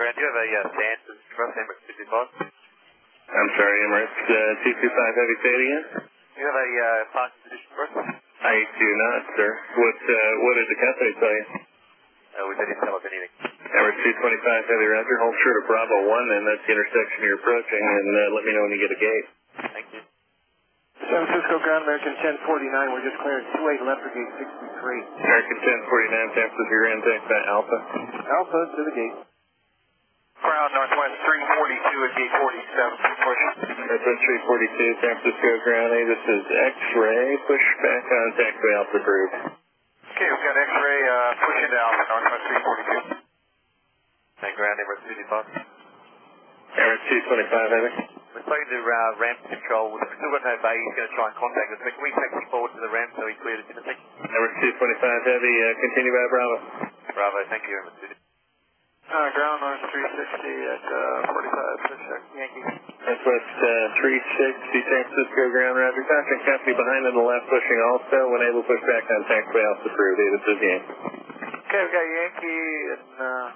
Ground, do you have a Stanton Express Emirates 225? I'm sorry, Emirates 225 Heavy, say it again? Do you have a parking position for us? I do not, sir. What did the company tell you? We didn't tell us anything. Emirates 225 Heavy, roger. Hold short of Bravo 1, and that's the intersection you're approaching, and let me know when you get a gate. Thank you. San Francisco Ground, American 1049, we're just clearing 28 left for gate 63. American 1049, San Francisco Ground, thanks, Alpha. Alpha to the gate. Ground, Northwest 342 at gate 47, push. Northwest 342, San Francisco Ground, hey, this is X-ray, push back on taxiway Alpha approved. Okay, we've got X-ray, push into Alpha, Northwest 342. And ground, Emirates 225. Emirates 225, Heavy. We're starting to ramp control. We've still got no bay. He's going to try and contact us. But can we take him forward to the ramp so he cleared us in a second? Emirates 225 Heavy, continue by Bravo. Bravo, thank you, Emirates 225. Ground, North 360 at 45, push check, Yankee. Northwest 360, San Francisco Ground, roger. Contact company behind on the left, pushing also. When able, push back on taxiway Alpha approved. Hey, this is Yankee. Okay, we've got Yankee and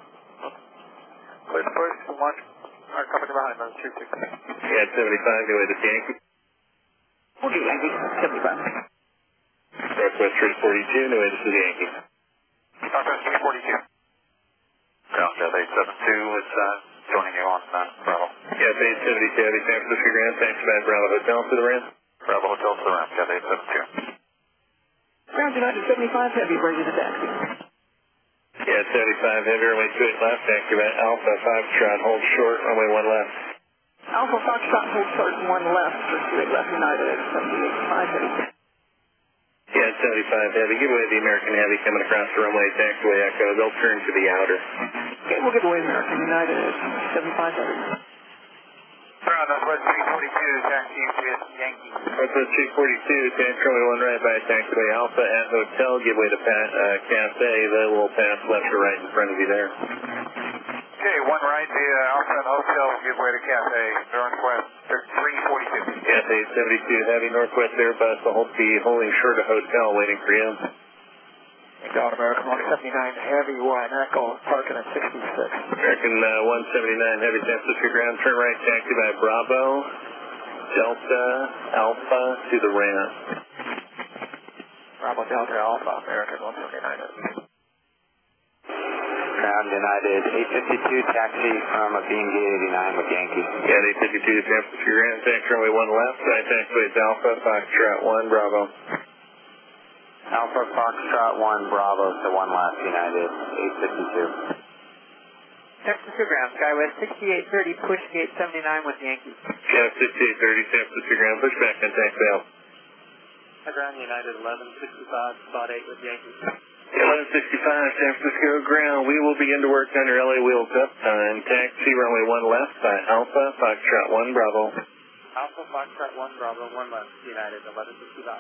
clear to push, launch our company behind on 360. Yeah, 75, go ahead, this is Yankee. Okay, Yankee, 75. Northwest 342, no way, this is Yankee. Northwest 342. Ground, 872 is joining you on Bravo. Yeah, 872 Heavy, San Francisco Ground, thanks, man. Bravo Hotel to the ramp. Bravo Hotel to the ramp, got 872. Ground United 75 Heavy, ready to taxi. Yeah, 75 Heavy, runway 28 left, activate Alpha, 5 hold short, runway 1 left. Alpha Foxtrot, hold short, 1 left, for 28 left United at 78.5 Heavy. Yeah, 75 Heavy, give away the American Heavy coming across the runway, taxiway Echo, they'll turn to the outer. Okay, we'll give away American United at 75 Heavy. Ground, Northwest 342, taxi with Yankee. Northwest 342, taxi runway 1 right by taxiway Alpha at Hotel, give way to Cafe, they will pass left or right in front of you there. Okay, 1 right via Alpha and Hotel, give way to Cafe, Northwest 342. Yeah, 872 Heavy, Northwest Airbus, will be holding short of Hotel, waiting for you. Ground American 179 Heavy, 1 Echo, parking at 66. American 179 Heavy, San Francisco Ground, turn right, taxi by Bravo, Delta, Alpha to the ramp. Bravo Delta Alpha, American 179 Heavy. Ground United 852, taxi from Beam Gate 89 with Yankee. Yeah, 852 San Francisco Ground, taxi runway 1 left, right taxiway is Alpha, Foxtrot 1, Bravo. Alpha Foxtrot 1, Bravo to 1 left, United 852. San Francisco Ground, Skywest 6830, push gate 79 with Yankee. Yeah, 6830 San Francisco Ground, push back on taxiway Alpha. Ground United 1165, spot 8 with Yankee. 1165 San Francisco Ground, we will begin to work on your LA wheels up time. Taxi runway 1 left by Alpha, Foxtrot 1, Bravo. Alpha Foxtrot 1, Bravo, 1 left, United 1165.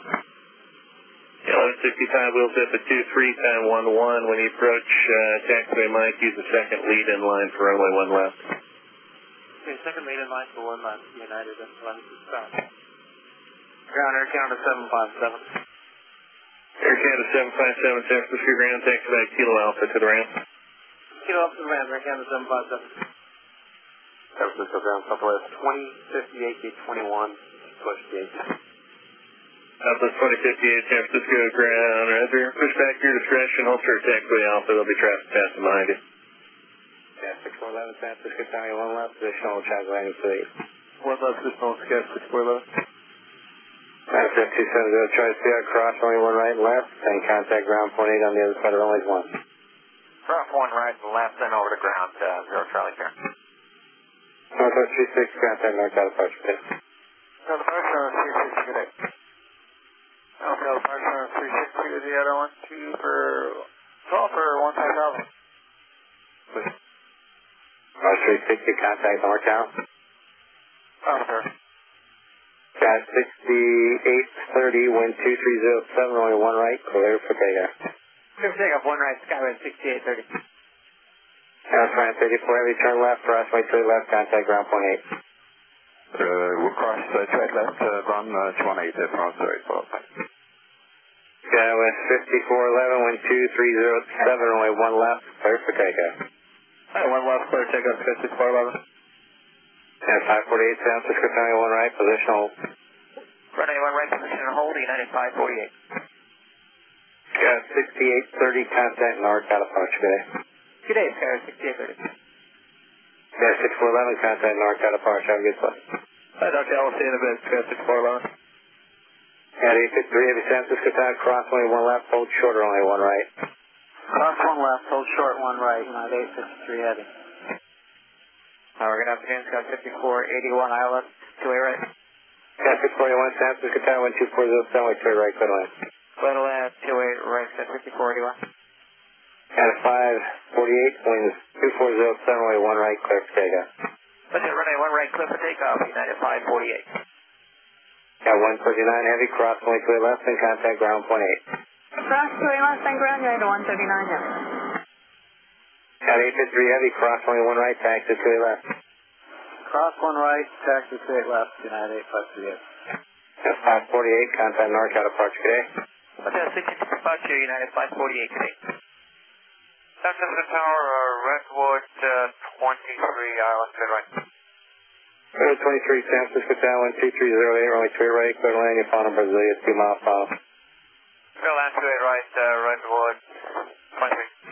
1165 wheels up at 23 time 11. When you approach taxiway Mike, use the second lead in line for runway 1 left. Okay, second lead in line for 1 left, United 1165. Ground Air Canada 757. Air Canada 757 San Francisco Ground, taxi by Kilo Alpha to the ramp. Kilo Alpha to the ramp, Air Canada 757. San Francisco Ground, Southwest 2058, gate 21, push gate. Southwest 2058 San Francisco Ground, roger. Push back your discretion, hold short taxiway Alpha, there'll be traffic passing behind you. Yeah, 6411 San Francisco County, 1 left, additional traffic landing to 1 left, additional scat 6411. Manifest 270, try to stay out cross, only 1 right and left, and contact ground point 8 on the other side of runway 1. Cross 1 right and left, then over to ground, 0 Charlie here. Northwest 36, contact North South Departure Pit. No, the first one was 360 today. Okay, the first one was 360 is the other one, 2 for 12 for 15000. North 360, contact NorCal. Officer. Got 6830, wind 2307, only 1 right, clear for takeoff. Clear for takeoff, 1 right, Skywest 6830. Ground Flight 34 Heavy, turn left, cross right to the left, contact ground point 8. We'll cross straight left, run 28 at cross 34. Skywest 5411, wind 2307, only 1 left, clear for takeoff. Alright, 1 left, clear takeoff, Sky 6411. And 548 San Francisco County 1 right, position hold. Runway 1 right, position and hold, United 548. Got 6830, contact North California today. Good day, Sky 6830. Got 6411, contact North California, have a good flight. Alright, Dr. L, see you in a bit, Sky 6411. At 853 Heavy San Francisco Tower, cross only 1 left, hold shorter only 1 right. Cross 1 left, hold short 1 right, United 853 Heavy. We're going to have to Sky 5481 ILS, 2A right. Sky 641 San Francisco Tower, 1240, Stanley, 2 right, clear land. Clear to land, 2A right, Sky 5481. At 548, winds 240, 7 way 1 right, clear for takeoff. Roger, runway 1 right, clear for takeoff, United 548. Got 139 Heavy, cross only 2 left, and contact ground point 8. Cross 2 left and ground, United 139, yes. Got 853 Heavy, cross only 1 right, taxi 2 left. Cross 1 right, taxi 2 left, United 853. Got 548, contact North California today. Roger, 62 departure, United 548 today. San Francisco Tower, Redwood 23 ILS, good right. Redwood 23 San Francisco Tower, 12308, runway 2 right, clear to land, your phone number is 2 miles final. Clear land 2 right, Redwood 23.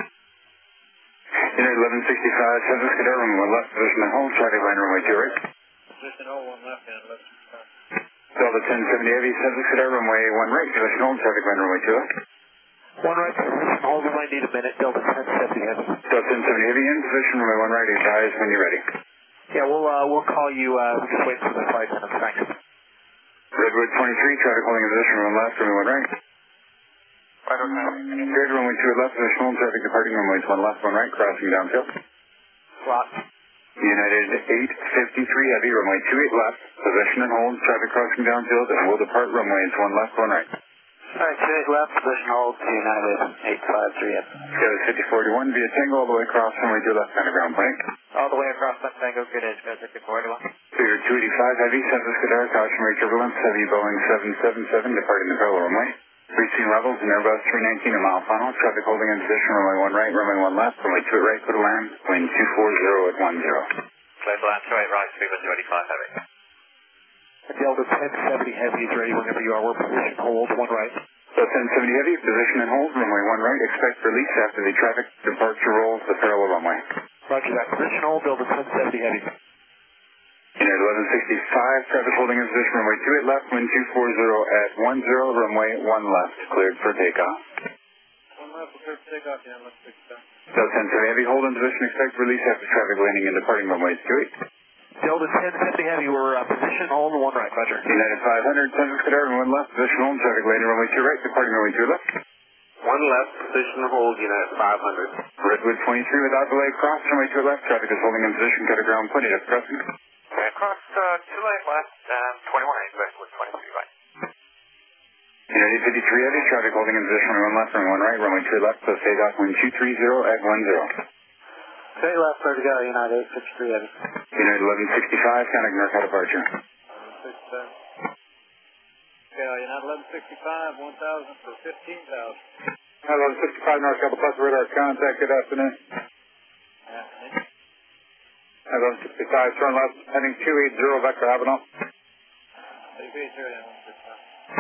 Unit 1165, San Francisco Tower, runway 1 left, position and hold, traffic line runway 2 right. Position hold 1 left, and 1165. Delta 1070 Heavy, San Francisco Tower, runway 1 right, position hold, traffic line runway 2 left. 1 right, position hold, we might need a minute, Delta 1070 Heavy. Delta 1070 Heavy in position, runway 1 right, advise when you're ready. Yeah, we'll call you, we'll just wait for the flight center, thanks. Redwood 23, traffic holding in position, runway left, runway 1 right. Right, okay. Cleared runway 2 left, position hold, traffic departing runways 1 left, 1 right, crossing downfield. Slot. United 853 Heavy, runway 28 left, position and hold, traffic crossing downfield, and will depart runways 1 left, 1 right. Alright, 28 left, position hold to United 853 Heavy. Scout 5041 via Tango all the way across runway 2 left, center ground point. All the way across that Tango, good edge, guys, 5481. Clear 285 Heavy, San Francisco Tower, cautionary turbulence, heavy Boeing 777 departing the parallel runway. Reaching levels in Airbus 319 a mile final, traffic holding in position, runway 1 right, runway 1 left, runway 2 right, clear to land, wind 240 at 10. Clear to land, 2 right, speed 285 Heavy. Delta 1070 Heavy is ready whenever you are, we're position hold, 1 right. Delta 1070 Heavy, position and hold, runway 1 right, expect release after the traffic departure rolls the parallel runway. Roger that, position hold, Delta 1070 Heavy. Unit 1165, traffic holding in position, runway 28 left, wind 240 at 10, runway 1 left, cleared for takeoff. 1 left, cleared for takeoff, yeah, let's fix that. Delta 1070 Heavy, hold in position, expect release after traffic landing and departing runways 28. Delta 1070 Heavy, we're position hold, 1 right, Roger. United 500, San Francisco Tower, 1 left, position hold, traffic landing runway 2 right, departing runway 2 left. 1 left, position hold, United 500. Redwood 23 without delay, cross runway 2 left, traffic is holding in position, cut a ground, plenty of crossing. Cross 2 left, 21 right, with 23 right. Unit 853 Heavy, traffic holding in position, runway 1 left, runway 1 right, runway 2 left, close takeoff, wind 230 at 10. 2 left, clear to go, United 853 Heavy. Unit 1165, counting North departure. 1165. Okay, United 1165, 1,000 for 15,000. 1165 North Capital Plus radar contact, good afternoon. Afternoon. 1165, turn left, heading 280, vector Avenel. 280, 165.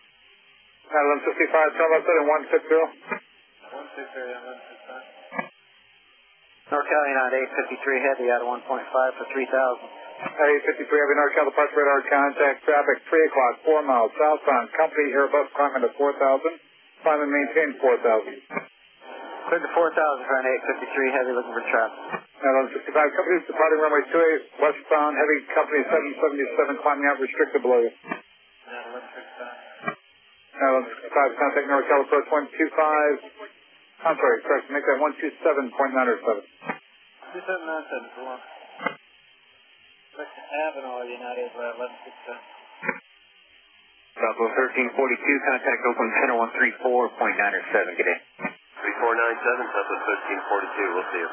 1165, turn left, heading 160. 160, 165. North Cal, United 853 Heavy out of 1.5 for 3,000. 853 Heavy, North Capital Plus radar contact, traffic 3 o'clock, 4 miles southbound, company Airbus climbing to 4,000, climb and maintain 4,000. Cleared to 4,000 for an 853 Heavy, looking for traffic. 1165, company departing runway 28 westbound, heavy company 777 climbing out restricted below you. 1165, contact North Cal approach 125, I'm sorry, correct, make that 127.907. 2797, go on. Vector Avenel, United 1167. Bravo 1342, contact Oakland Center 134.907, good day. 3497, Delta 1342, we'll see you.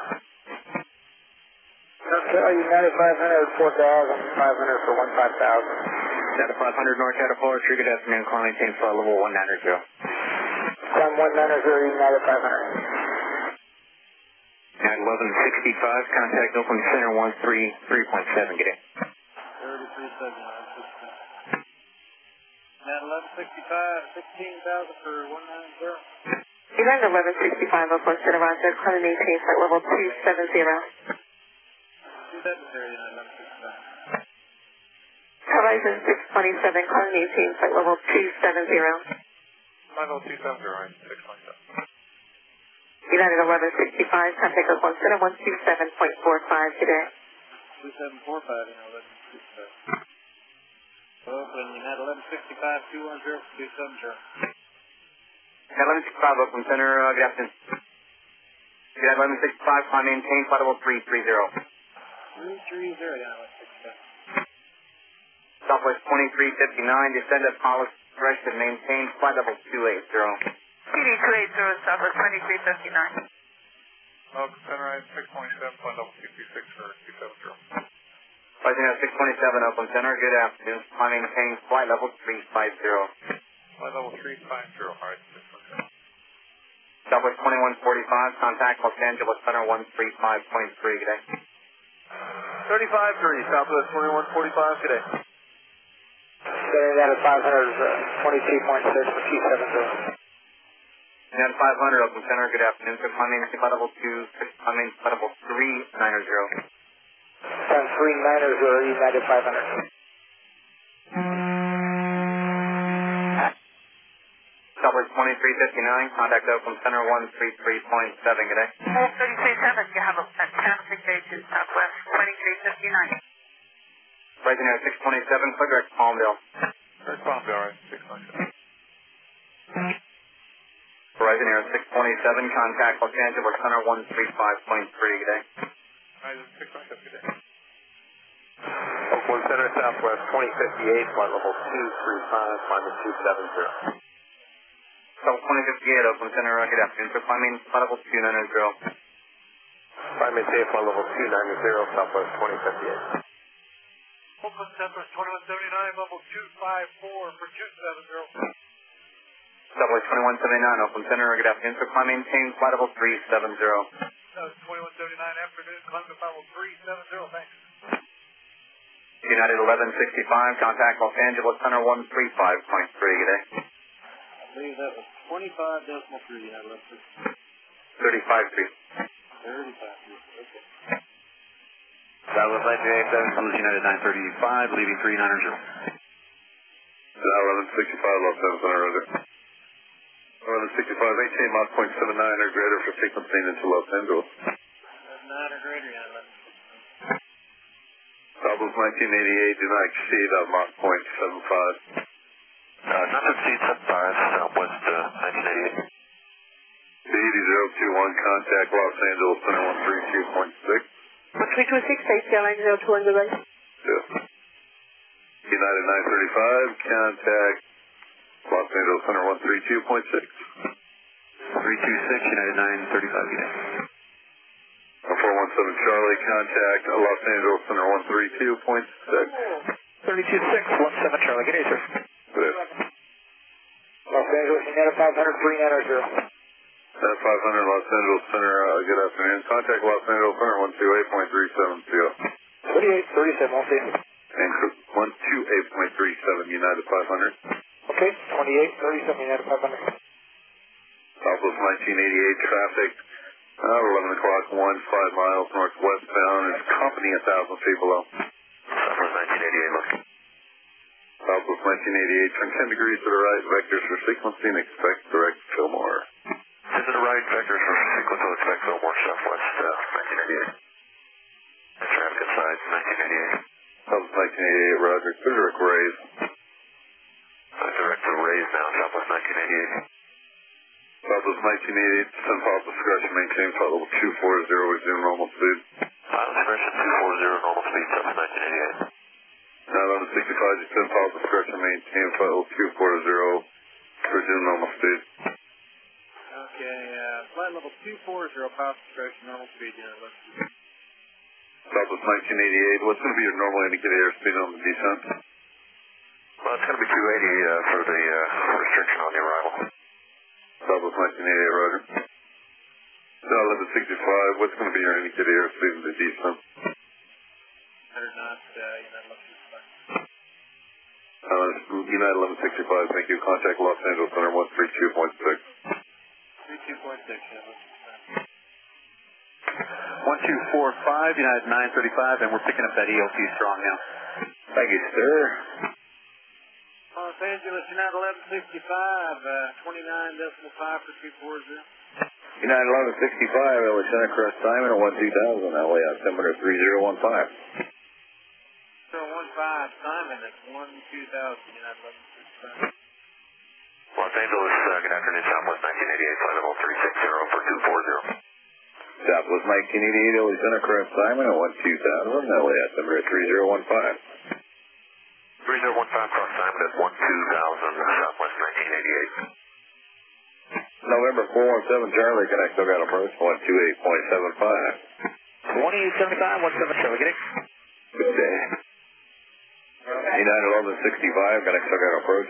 United 500, 4,000, 500 for 15,000. Delta 500, North Delta Forest, good afternoon, climb maintain flight level 190. Climb 190, United 500. United 1165, contact Oakland Center 133.7, get in. 3379. At 1165, 16,000 for 190. United 1165, Oakland Center, Roger, climb and maintain flight level 270. 270, United 1165. Horizon 627, climb and maintain flight level 270. Flight level 270, right, 627. United 1165, contact Oakland Center 127.45 today. 2745, United 1165. Oakland, United 1165, 210, 270. 1165, Oakland Center, good afternoon. United 1165, climb maintain flight level 330. 330, United 1165. Southwest 2359, descend at Hollis direction, maintain flight level 280. PD 280, Southwest 2359. Oakland Center, right, 627, flight level 236 for 270. Flight 627, Oakland Center, good afternoon. Climb maintain flight level 350. Flight level 350, alright, 627. Southwest 2145, contact Los Angeles Center 135.3, good day. 35-3, Southwest 2145, good day. Setting that at 500, 22.6 for 270. United 500, Oakland Center, good afternoon. Climb maintain flight level 390. 390, United 500. Southwest 2359, contact Oakland Center 133.7, good day. 337, you have a fantastic day to Southwest 2359. Rising Air 627, clear direct Palmdale. Direct Palmdale, right, 627. Rising Air 627, contact Los Angeles Center 135.3, good day. Rising 627, good day. Oakland Center, Southwest 2058, flight level 235, climbing 270. South 2058, Oakland Center, good afternoon. So climbing flight level 290. Climb maintain flight level 290, Southwest 2058. Oakland Southwest 2179, level 254 for 270. Southwest 2179, Oakland Center, good afternoon. So climb maintain flight level 370. Southwest 2179, afternoon, climb to level 370, thanks. United 1165, contact Los Angeles Center 135.3, good day. I believe that was 25.3, United 1165. 35.3. 35, okay. Southwest 1987, comes United 935, leaving 390. 1165, Los Angeles Center, roger. 1165, maintain Mach .79 or greater for sequencing into Los Angeles. 9 or greater, United 1165. Southwest 1988, do not exceed Mach .75. Not to exceed 75, Southwest 1988. B8021, contact Los Angeles Center 132.6. 1326, Airline 02 on the right. Yes. United 935, contact Los Angeles Center 132.6. 326, United 935, good day. 417 Charlie, contact Los Angeles Center 132.6. 326, 17 Charlie, good day, sir. Good. Los Angeles, United 500, 390. 500 Los Angeles Center, good afternoon. Contact Los Angeles Center 128.370. 3837, I'll see you. And 128.37 United 500. Okay, 2837, United 500. Southwest 1988 traffic, 11 o'clock, 5 miles northwestbound. Is company 1,000 feet below. Southwest 1988, look. Southwest 1988, turn 10 degrees to the right, vectors for sequencing, expect direct Fillmore. To the right, vectors for sequence, will expect Fillmore, Southwest 1988. Traffic inside 1988. Southwest 1988, roger. Clear direct Rays. Direct to Rays now, Southwest 1988. Southwest 1988, send pilot discretion, maintain flight level 240, resume normal speed. Pilot discretion 240, normal speed, Southwest 1988. Now on the 65, descend pilot discretion, maintain flight level 240, resume normal speed. Okay, flight level 240, pilot discretion, normal speed, United 1165. Southwest 1988, what's going to be your normal indicated airspeed on the descent? Well, it's going to be 280 for the restriction on the arrival. Southwest 1988, roger. United 1165, what's going to be your indicated airspeed in the descent? 100 knots, United 1165. United 1165, thank you. Contact Los Angeles Center 132.6. 32.6, United 1245, United 935, and we're picking up that ELT strong now. Thank you, sir. Los Angeles, United 1165, 29.5 for 240. United 1165, LA Center Crest Simon at 12000, LA altimeter 3015. 015, Simon, that's 12000, United 1165. Los Angeles, good afternoon, Southwest 1988, flight level 360 for 240. Southwest 1988, LA Center Crest Simon at 12000, LA altimeter 3015. 3015 cross Simon at 12000, Southwest 1988. November 417 Charlie, connect SoCal approach 128.75. 2875, 17 Charlie, get it? Good day. United 1165, connect SoCal approach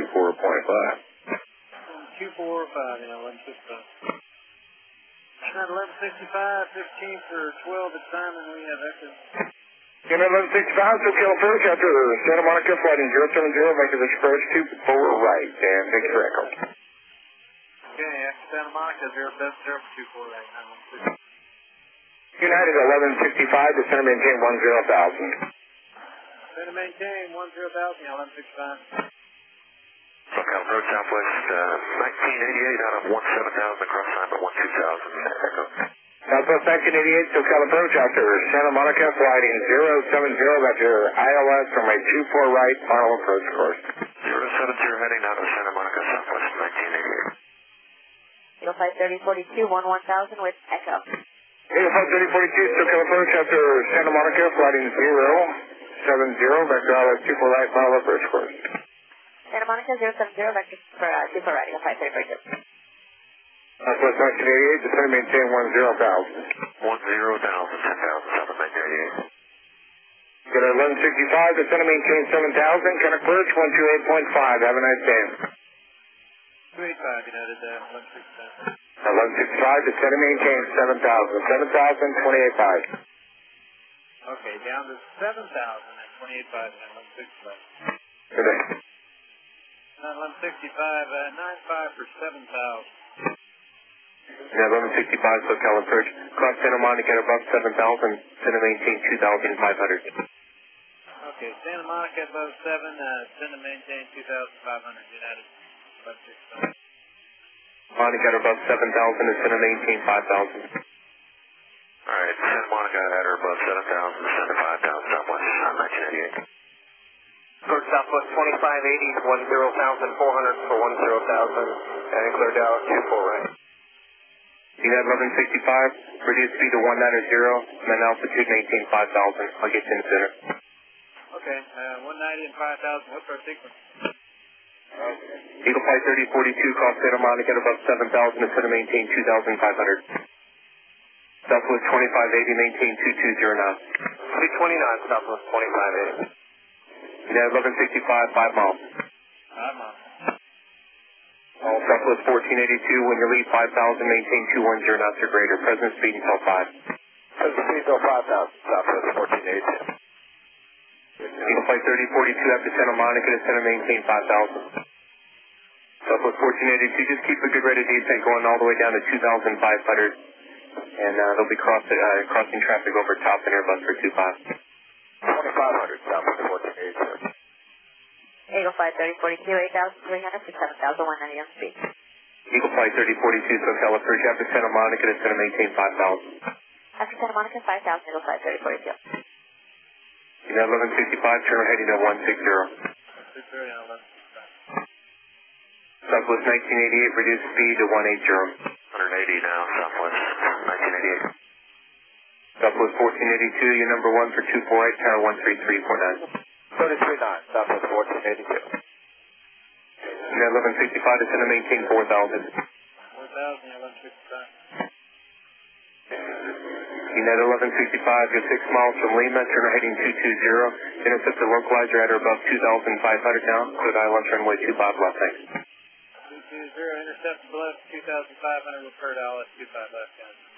124.5. 245, United 1165. United 1165, 15 for 12 at Simon, we have echo. United 1165, SoCal approach after Santa Monica flighting 070, make this approach 24 right, and thanks for echo. Okay, after Santa Monica, 070 for 248, 916. United 1165, descend and maintain 10,000. Descend and maintain 10,000, United 1165. SoCal approach Southwest 1988 out of 17000 across Simon 12000, echo. Southwest 1988, SoCal approach after Santa Monica flighting 070, that's your ILS from a 24 right, final approach course. 070 heading out of Santa Monica, Southwest 1988. Eagle Flight 3042, 11000 with echo. Eagle Flight 3042, SoCal approach after Santa Monica flighting 070, back to ILS 24 right, final approach course. Santa Monica 070, vector for 24 right, Eagle Flight 3042. Southwest 1988, descend and maintain 10,000. 10,000, 10,000, Southwest 1988. Get a 1165, descend and maintain 7,000, connect approach 128.5, have a nice day. 285, United 1165. 1165, descend and maintain 7,000, 7,000, 28.5. Okay, down to 7,000 at 28.5, United 1165. Good day. United 1165, 95 for 7,000. Yeah, 1165, SoCal approach. Cross Santa Monica at above 7,000, descend and maintain 2,500. Okay, Santa Monica above 7, descend and maintain 2,500, United 1165. Monica at above 7,000, descend and maintain 5,000. Alright, Santa Monica at or above 7,000, descend to 5,000, Southwest 1988. Course Southwest 2580, 10,400 for 10,000, and clear down 24 right. United 1165, reduce speed to 190, and then altitude maintain 5,000. I'll get you in the center. Okay, 190 and 5,000, what's our sequence? Eagle Flight 3042, cross Santa Monica at above 7,000, descend and maintain 2,500. Southwest 2580, maintain 220 knots. 329, Southwest 2580. United 1165, 5 miles. 5 miles. Southwest 1482, when you leave 5,000, maintain 210 knots or greater. Present speed until 5. Present speed until 5,000, Southwest 1482. Eagle Flight 3042, after Santa Monica, descend and maintain 5,000. Southwest 1482, just keep a good rate of descent going all the way down to 2,500. And they'll be crossing traffic over top and Airbus for 25. 2,500, Southwest 1482. Eagle Flight 3042, 8,300 for 7,190 on speed. Eagle Flight 3042, SoCal approach after Santa Monica, descend and maintain 5,000. After Santa Monica, 5,000, Eagle Flight 3042. United 1165, turn heading to 160. 630, 1165. Southwest 1988, reduce speed to 180. 180 now, Southwest 1988. Southwest 1482, your number 1 for 248, tower 13349. 339, Southwest 1482. United 1165, descend and maintain 4,000. 4,000, 1165. United 1165, you're 6 miles from Lima, turn heading 220. Intercept the localizer at or above 2,500 now. Clear ILS runway 25 left, thanks. 220, intercept below 2,500, refer to ILS 25 left, guys.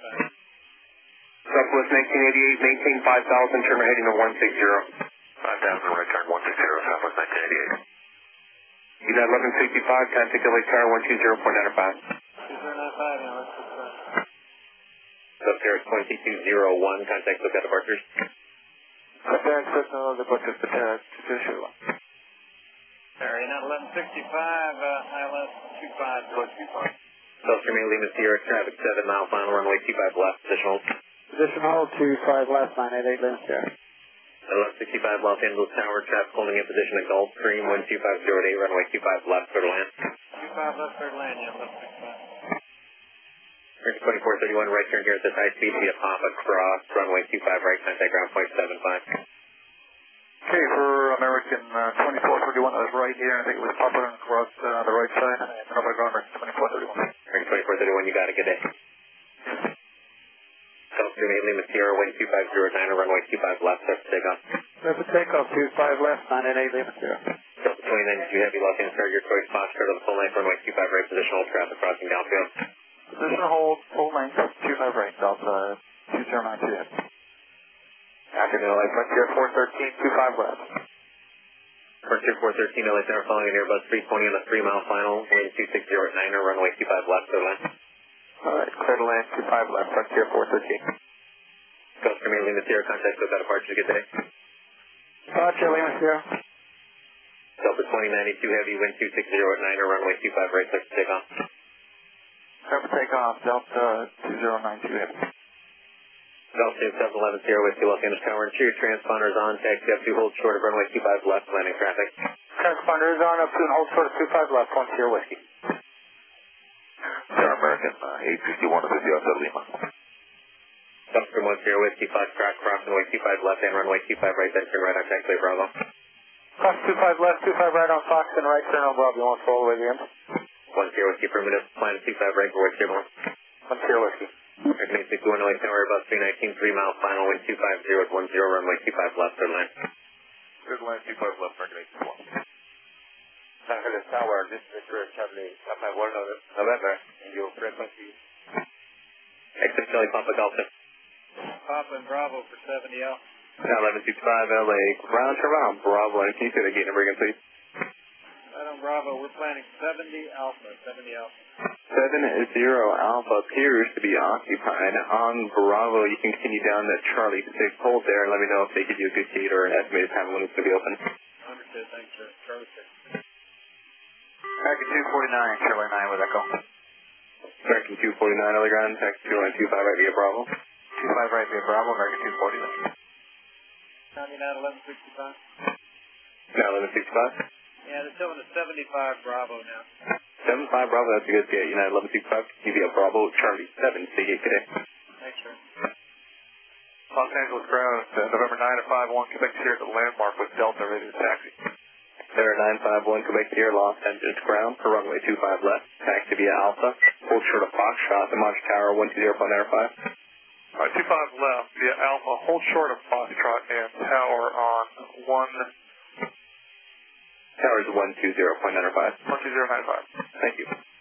Southwest 1988, maintain 5,000, turn right heading to 160. 5,000, right turn 160, Southwest 1988. United 1165, contact LA Tower 120.95. 2095, now let's Sub Sierra 2201, contact SoCal departures. contact Signal departures to 221. United 1165, ILS 25, close 25. South Terminal Lima Sierra, traffic 7 mile final, runway 25 left, position hold. Position hold 25 left, 988 Lima Sierra. 1165 Los Angeles Tower, traffic holding in position at Gulfstream, 12508, runway 25 left, clear to land. 25 left, third land, yeah, 1165. 2431, right turn here at this high speed via Papa Cross, runway 25 right, contact ground point 75. Okay, for American 2431, I was right here. I think it was Papa and Cross the right side. And Papa Ground 2431. American 2431, you got it, good day. Gulfstream 8 Lima Sierra, wind 2509, runway 25 left, start to take off. There's a takeoff, 25 left, 988 Lima Sierra. Delta 29, Heavy, Los Angeles, start your choice, Foxtrot of the full length, runway 25 right, position hold, traffic crossing downfield. Position hold, full length, 25 right, Delta 2092. Afternoon, LA Frontier 413, 25 left. Frontier 413, LA Tower, following an Airbus 320 on the 3 mile final, wind 2609, runway 25 left, clear to land. Alright, clear to land, 25 left, Frontier 413. Gulfstream 8 Lima Sierra, contact SoCal departures, good day. Roger, Lima Sierra. Delta 2092 Heavy, wind 2609, runway 25 right, start to take off. Delta takeoff, Delta 2092 Heavy. Gulfstream 711 Sierra, Whiskey, Los Angeles Tower, interior transponders on, taxi up to hold short of runway 25 left, landing traffic. Transponders on, up to and hold short of 25 left, 1 Sierra Whiskey. Sierra American 861 to 50 outside Lima. Gulfstream 1 Sierra, Whiskey, Foxtrot, cross runway 25 left and runway 25 right, then turn right on taxiway Bravo. Cross 25 left, 25 right on Fox and right turn on Bravo. You want to follow the way to the end? 1 Sierra, Whiskey, affirmative, plan 25 right for Whiskey 1. 1 Sierra Whiskey. American 861 LA Tower, Airbus 319, 3 mile final, wind 250 at 10, runway 25 left, third land. Third land, 25 left, American 861. Los Angeles Tower, this is Charlie, Papa 1 November, and your frequency. Exit Charlie, Papa Delta. Papa and Bravo for 70 L. Now 1165 LA, ground turn around, Bravo, and can you say that gate number again, please? Right on Bravo, we're planning 70 Alpha, 70 Alpha. 70 Alpha appears to be occupied. On Bravo, you can continue down to Charlie 6, hold there, and let me know if they give you a good gate or an estimated time when it's going to be open. Understood, thanks, sir. Charlie 6. American 249, Charlie 9 with Echo. American 249 LA ground, taxi 2125 right via Bravo. 25 right via Bravo, American 249. County 9 1165. Now 1165. Yeah, they're showing a 75 Bravo now. 75 Bravo, that's a good gate. United 1165, continue via Bravo, Charlie 7, stay gate today. Thanks, sir. Los Angeles ground, November 9 at 51, Quebec Sierra to the landmark with Delta ready to taxi. There 951 Quebec Sierra, Los Angeles ground for runway 25 left, taxi via Alpha, hold short of Foxtrot, the Monte Tower 120.95. Alright, 25 left via Alpha, hold short of Foxtrot and Tower on 1... Tower is 120.95. 12095. Thank you.